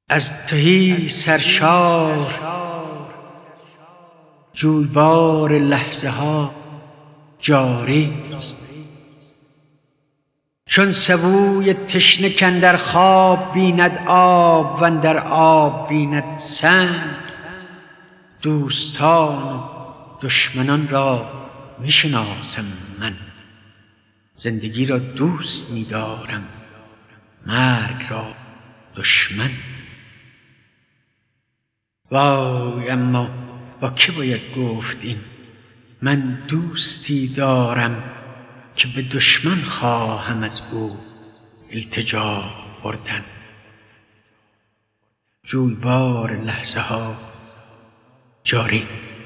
از تهی سرشار جویبار لحظه ها جاری است. چون سبوی تشنه کاندر خواب بیند آب و اندر آب بیند سنگ، دوستان و دشمنان را می شناسم من. زندگی را دوست می دارم، مرگ را دشمن. وای اما با که باید گفت این؟ من دوستی دارم که به دشمن خواهم از او التجا بردن. جویبار لحظه ها جاری.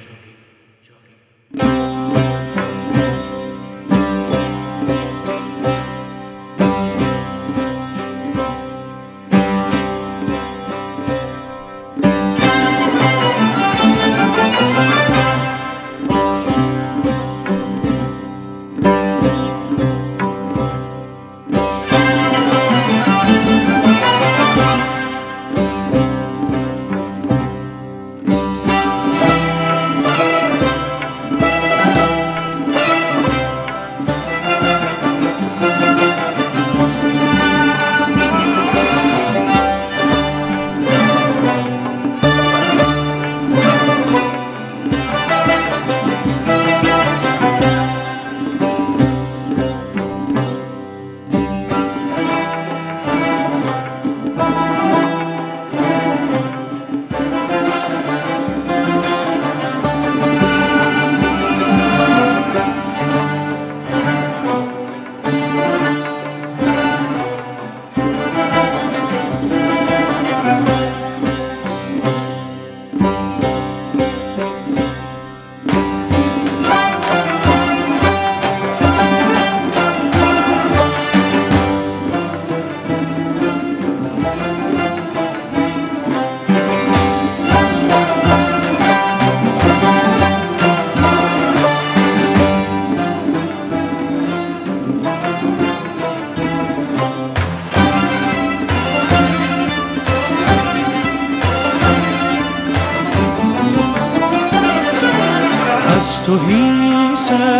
از تهی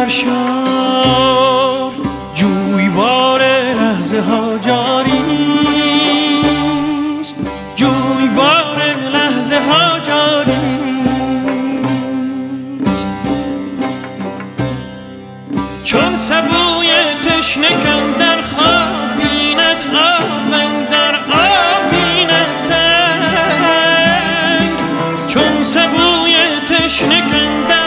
سرشار جویبار لحظه ها جاری است. جویبار لحظه ها جاری است. چون سبوی تشنه کاندر خواب بیند آب اندر آب بیند سنگ، چون سبوی تشنه کاندر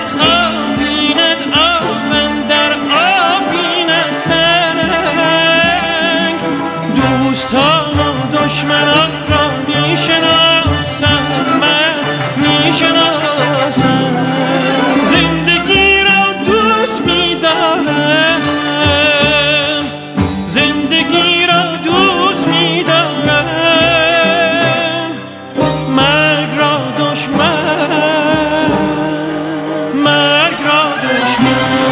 دوستان و دشمنان را می شناسم من، می شناسم. زندگی را دوست می دارم، زندگی را دوست می دارم. مرگ را دشمن، مرگ را دشمن.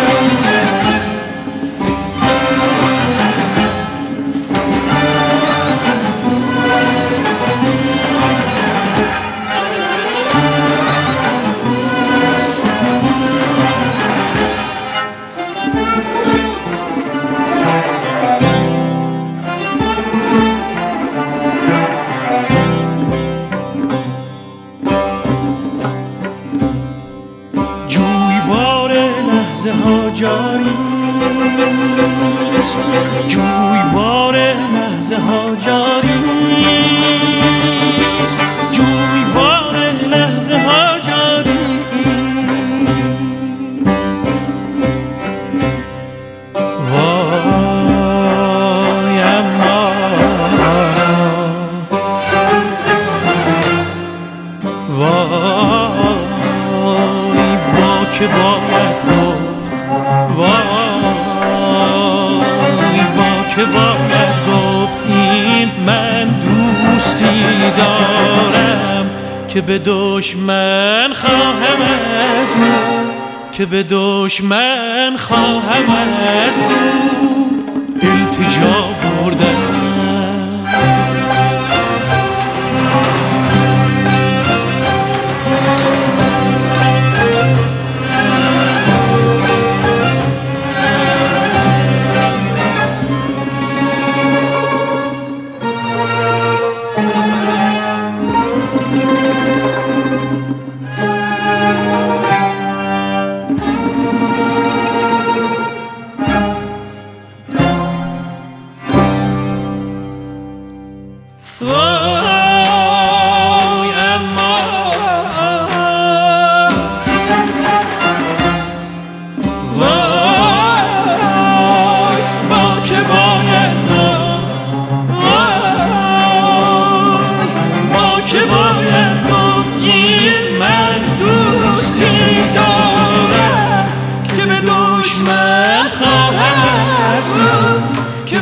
لحظه ها جاری است. جویبار لحظه ها جاری است. جویبار لحظه ها جاری. وای اما وای با که باید گفت، وای با که باید گفت این؟ من دوستی دارم که به دشمن خواهم از او، که به دشمن خواهم از او التجا بردن.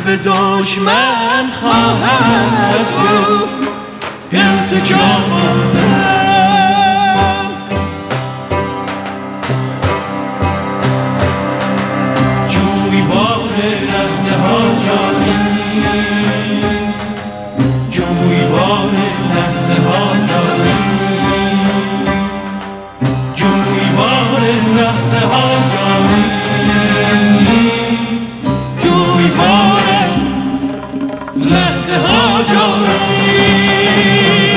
به دشمن خواهم از او التجا بردم. جویبار لحظه ها جانی، جویبار لحظه ها جانی، جویبار لحظه ها جانی، جویبار لحظه ها جانی.